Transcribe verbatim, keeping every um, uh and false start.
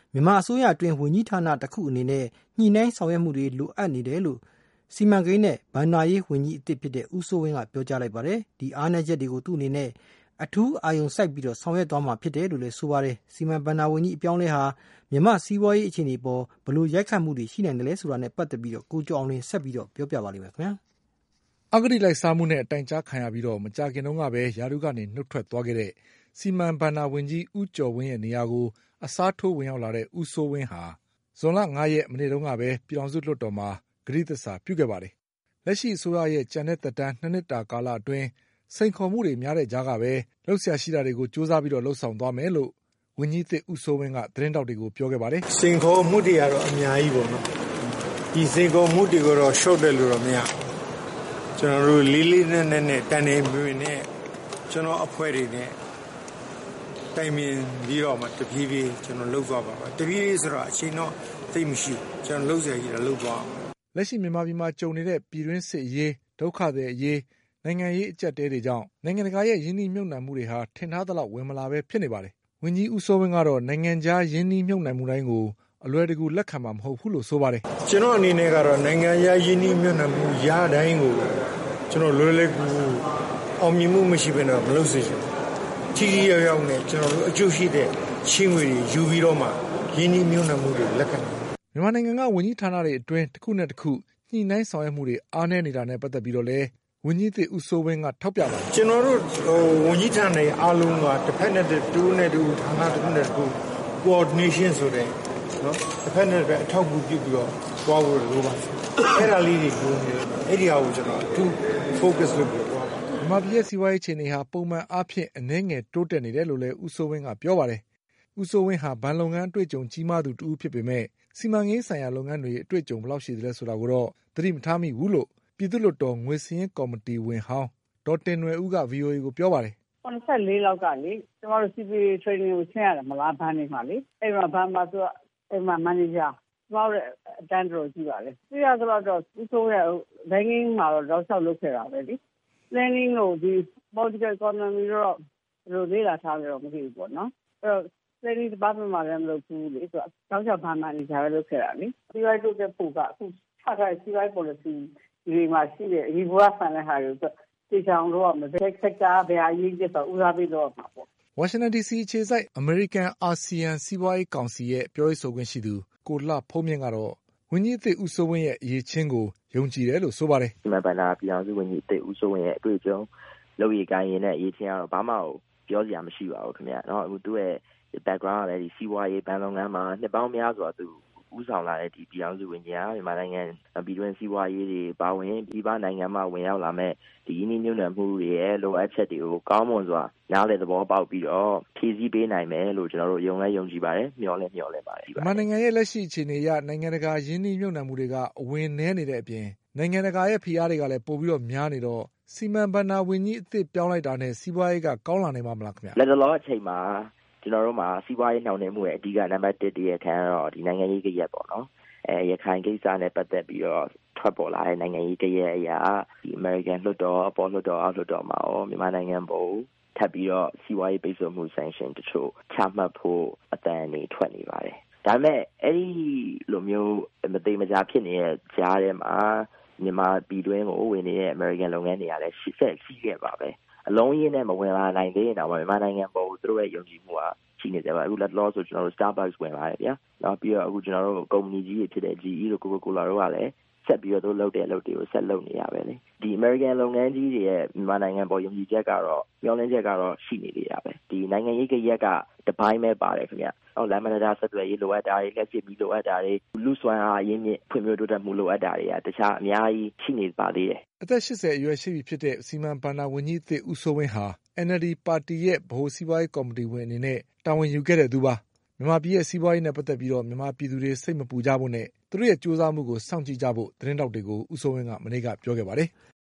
မြန်မာအစိုးရအတွင်းဝန်ကြီးဌာနတစ်ခုအနေနဲ့ညှိနှိုင်းဆောင်ရွက်မှုတွေလိုအပ်နေတယ်လို့စီမံကိန်းနဲ့ဘဏ္ဍာရေးဝန်ကြီးအသစ်ဖြစ်တဲ့ဦးစိုးဝင်းကပြောကြားလိုက်ပါတယ်။ဒီအားနည်းချက်တွေကိုသူ့အနေနဲ့အထူးအာရုံစိုက်ပြီးတော့ဆောင်ရွက်သွားမှာဖြစ်တယ်လို့လည်းဆိုပါတယ်။စီမံဘဏ္ဍာဝန်ကြီးအပြောင်းလဲဟာမြန်မာစီးပွားရေးအခြေအနေပေါ်ဘယ်လိုရိုက်ခတ်မှုတွေရှိနိုင်တယ်လဲဆိုတာနဲ့ပတ်သက်ပြီးတော့ကိုကျော်အောင်လင်းဆက်ပြီးတော့ပြောပြပါလိမ့်မယ်ခင်ဗျာ။အဂတိလိုက်စားမှုနဲ့အတိုင်ကြားခံရပြီးတော့မကြာခင်တုန်းကပဲယာရုကနေနှုတ်ထွက်သွားခဲ့တဲ့စီမံဘဏ္ဍာဝန်ကြီးဦးကျော်ဝင်းရဲ့နေရာကိုအစားထိုးဝင်ရောက်လာတဲ့ဦးစိုးဝင်းဟာဇွန်လ၅ရက်မနေ့တုန်းကပဲပြည်ထောင်စုလွှတ်တော်မှာဂတိသစ္စာပြုခဲ့ပါတယ်။လက်ရှိအစိုးရရဲ့ကြံတဲ့သက်တမ်းနှစ်နှစ်တာကာလအတွင်းစိန်ခေါ်မှုတွေများတဲ့ကြားကပဲလှုပ်ရှားရှိတာတွေကိုစူးစမ်းပြီးတော့လှုပ်ဆောင်သွားမယ်လို့ဝန်ကြီးသစ်ဦးစိုးဝင်းကသတင်းတောက်တွေကိုပြောခဲ့ပါတယ်။စိန်ခေါ်မှုတွေကတော့အများကြီးပေါ့နော်။ဒီစိန်ခေါ်မှုတွေကိုတော့ရှော့တယ်လို့တော့မရဘူး။ကျွန်တော်တို့လေးလေးနက်နက်နဲ့တန်နေမြင်နဲ့ကျွန်တော်အဖွဲ့တွေနဲ့တိုင်ပင်ပြီးတော့မှတပြေးပြေးကျွန်တော်လှုပ်သွားပါပါတပြေးပြေးဆိုတော့အချိန်တော့သိမရှိကျွန်တော်လှုပ်ရည်ရလှုပ်သွားလက်ရှိမြန်မာပြည်မှာကြုံနေတဲ့ပြည်တွင်းစစ်အရေးဒုက္ခတွေအရေးနိုင်ငံရေးအကျပ်တဲတွေကြောင့်နိုင်ငံတကာရဲ့ယင်းနှိမ့်နှံမှုတွေဟာထင်ထားသလောက်ဝင်မလာပဲဖြစ်နေပါတယ်ဝန်ကြီးဦးစိုးဝင်းကတော့နိုင်ငံခြားယင်းနှိမ့်နှံမှုတိုင်းကိုအလွယ်တကူလက်ခံမှာမဟုတ်ဘူးလို့ဆိုပါတယ်ကျွန်တော်အနေနဲ့ကတော့နိုင်ငံခြားယင်းနှိမ့်နှံမှုရတိုင်းကိုကျွန်တော်လွယ်လွယ်ကူအောင်မြင်မှုမရှိဘဲတော့မလုပ်စေချင်ထိထိရောက်ရောက်နဲ့ကျွန်တော်တို့အကျိုးရှိတဲ့ချင်းငွေတွေယူပြီးတော့မှရင်းနှီးမြှုပ်နှံမှုတွေလက်ခံမြန်မာနိုင်ငံကဝန်ကြီးဌာနတွေအတွင်းတစ်ခုနဲ့တစ်ခုညှိနှိုင်းဆောင်ရွက်မှုတွေအားနည်းနေတာနဲ့ပတ်သက်ပြီးတော့လည်းဝန်ကြီးသစ်ဦးစိုးဝင်းကထောက်ပြပါတယ်ကျွန်တော်တို့ဝန်ကြီးဌာနတွေအားလုံးကတစ်ဖက်နဲ့တစ်ခုနဲ့တစ်ခုဌာနတစ်ခုနဲ့တစ်ခု coordination ဆိုတဲ့နော်တစ်ဖက်နဲ့တစ်ဖက်အထောက်အကူပြုပြီးတော့သွားဖို့လိုပါတယ်အဲ့ဒါလေးတွေလိုနေတယ်အဲ့ဒီဟာကိုကျွန်တော်အထူး focus လုပ်ပြီးသွားပါတယ်မြန်မာပြည်ရဲ့စီးပွားရေးအခြေအနေဟာပုံမှန်အားဖြင့်အနည်းငယ်တိုးတက်နေတယ်လို့လည်းဦးစိုးဝင်းကပြောပါတယ်ဦးစိုးဝင်းဟာဘဏ်လုပ်ငန်းအတွေ့အကြုံကြီးမားသူတဦးဖြစ်ပေမဲ့စီမံကိန်းဆိုင်ရာလုပ်ငန်းတွေအတွေ့အကြုံဘယ်လောက်ရှိသလဲဆိုတာကိုတော့သတိမထားမိဘူးလို့ပြည်သူ့လွှတ်တော်ငွေစည်းကော်မတီဝင်ဟောင်းဒေါ်တင်နွယ်ဦးက ဗွီအိုအေကိုပြောပါတယ်။၇၄လောက်ကလေကျမတို့ စီ ပီ အေ training ကိုဆင်းရတယ်မလားဘဏ်တွေမှာလေအဲ့မှာဘဏ်မှာသူကအဲ့မှာ manager ကျမတို့အတန်းတော်ကြည့်ပါလေပြရဆိုတော့ဦးစိုးရဲ့ banking မှာတော့တော့ဆောက်လုပ်ခဲ့တာပဲလေ planning လို့ဒီ political economy တော့ဘယ်လိုလေ့လာထားကြတော့မသိဘူးပေါ့နော်အဲ့တော့planning department မှာလည်းမလုပ်ဘူးလေဆိုတော့တောက်ချဘဏ်မှာနေကြပဲလုပ်ခဲ့တာလေစီးပွားရေးတိုးတက်ဖို့ကအခုချထားတဲ့စီးပွားရေး policy ဒီမှာရှိတဲ့ဒီဘဝဆန်တဲ့ဟာတွေတေချောင်လို့ရမယ် sector ဘယ်အရေးကြီးဆိုဦးစားပေးလို့ရမှာပေါ့ဝါရှင်တန်ဒီစီအခြေစိုက်အမေရိကန်အာဆီယံစီးပွားရေးကောင်စီရဲ့ပြောရေးဆိုခွင့်ရှိသူကိုလှဖုံးမြင့်ကတော့ဝန်ကြီးအသစ်ဦးစိုးဝင်းရဲ့အရေးချင်းကိုယုံကြည်တယ်လို့ဆိုပါတယ်ဒီမှာဗန္ဒာပြည်အောင်စုဝန်ကြီးအသစ်ဦးစိုးဝင်းရဲ့အတွေ့အကြုံလုပ်ရည်ကိုင်းရင်နဲ့အရေးချင်းကတော့ဘာမှပြောစရာမရှိပါဘူးခင်ဗျာเนาะအခုသူ့ရဲ့ background ကလည်းဒီစီးပွားရေးဘဏ်လုပ်ငန်းမှာနှစ်ပေါင်းများစွာသူဦးဆောင်လာတဲ့ဒီပြည်အောင်စုဝန်ကြီးဟာမြန်မာနိုင်ငံပြည်တွင်းစီးပွားရေးတွေပါဝင်ပြည်ပနိုင်ငံမှာဝင်ရောက်လာမဲ့ဒီရင်းနှီးမြှုပ်နှံမှုတွေရဲ့လိုအပ်ချက်တွေကိုကောင်းမွန်စွာနားလည်သဘောပေါက်ပြီးတော့ဖြည့်ဆည်းပေးနိုင်မယ်လို့ကျွန်တော်တို့ယုံလဲယုံကြည်ပါတယ်မျှော်လဲမျှော်လဲပါတယ်မြန်မာနိုင်ငံရဲ့လက်ရှိအခြေအနေအရနိုင်ငံတကာရင်းနှီးမြှုပ်နှံမှုတွေကအဝင်နည်းနေတဲ့အပြင်နိုင်ငံတကာရဲ့ဖိအားတွေကလည်းပိုပြီးတော့များနေတော့စီမံဘဏ္ဍာဝန်ကြီးအသစ်ပြောင်းလိုက်တာနဲ့စီးပွားရေးကကောင်းလာနိုင်မှာမလားခင်ဗျလက်တော်အချိန်မှာကျွန်တော်တို့မှာစီးပွားရေးနှောင့်နှေးမှုရဲ့အဓိကနံပါတ်၁တည်းရခံတော့ဒီနိုင်ငံရေးကြရက်ပေါ့နော်အဲရခိုင်ကိစ္စနဲ့ပတ်သက်ပြီးတော့ထွက်ပေါ်လာတဲ့နိုင်ငံရေးကြရက်အရာဒီ American လွှတ်တော်အပေါ်လွှတ်တော်အောက်လွှတ်တော်မှာရောမြန်မာနိုင်ငံပေါ်ထပ်ပြီးတော့စီးပွားရေးပိတ်ဆို့မှု sanction တချို့ချမှတ်ဖို့အတန်နေထွက်နေပါတယ်ဒါပေမဲ့အဲ့ဒီလိုမျိုးမသိမကြားဖြစ်နေတဲ့ကြားထဲမှာမြန်မာပြည်တွင်းကိုဝင်နေတဲ့ American လုပ်ငန်းတွေကလည်းရှစ်ဆက်ရှိခဲ့ပါပဲအလုံးရင်းနဲ့မဝင်လာနိုင်သေးရင်တော့မြန်မာနိုင်ငံပေါ်သူတို့ရဲ့ယုံကြည်မှုကရှိနေတယ်ပါအခုလက်လောဆိုကျွန်တော်တို့ Starbucks ဝင်လာတယ်ဗျာနောက်ပြီးတော့အခုကျွန်တော်တို့ကုမ္ပဏီကြီးတွေဖြစ်တဲ့ ဂျီ အီ တို့ Coca-Cola တို့ကလည်းဆက်ပြီးတော့သူလုပ်တဲ့အလုပ်တွေကိုဆက်လုပ်နေရပဲလေဒီ American လုပ်ငန်းကြီးတွေရဲ့မြန်မာနိုင်ငံပေါ်ယုံကြည်ချက်ကတော့မျှော်လင့်ချက်ကတော့ရှိနေသေးတာပဲဒီနိုင်ငံရေးကြရက်ကတပိုင်းပဲပါတယ်ခင်ဗျအော်လမ်းမတော်ဆက်သွယ်ရေးလိုအပ်တာတွေလက်ရှိပြီးလိုအပ်တာတွေလူစွမ်းအားအရင်းမြစ်ဖွံ့ဖြိုးတိုးတက်မှုလိုအပ်တာတွေကတခြားအများကြီးရှိနေပါသေးတယ်အသက်၈၀အရွယ်ရှိပြီဖြစ်တဲ့စီမံဘဏ္ဍာဝန်ကြီးအသစ်ဦးစိုးဝင်းဟာ အန် အယ်လ် ဒီ ပါတီရဲ့ဗဟိုစီးပွားရေးကော်မတီဝင်အနေနဲ့တာဝန်ယူခဲ့တဲ့သူပါမြန်မာပြည်ရဲ့စီးပွားရေးနဲ့ပတ်သက်ပြီးတော့မြန်မာပြည်သူတွေစိတ်မပူကြဖို့နဲ့သူတို့ရဲ့ကြိုးစားမှုကိုစောင့်ကြည့်ကြဖို့သတင်းတောက်တွေကိုဦးစိုးဝင်းကမနေ့ကပြောခဲ့ပါတယ်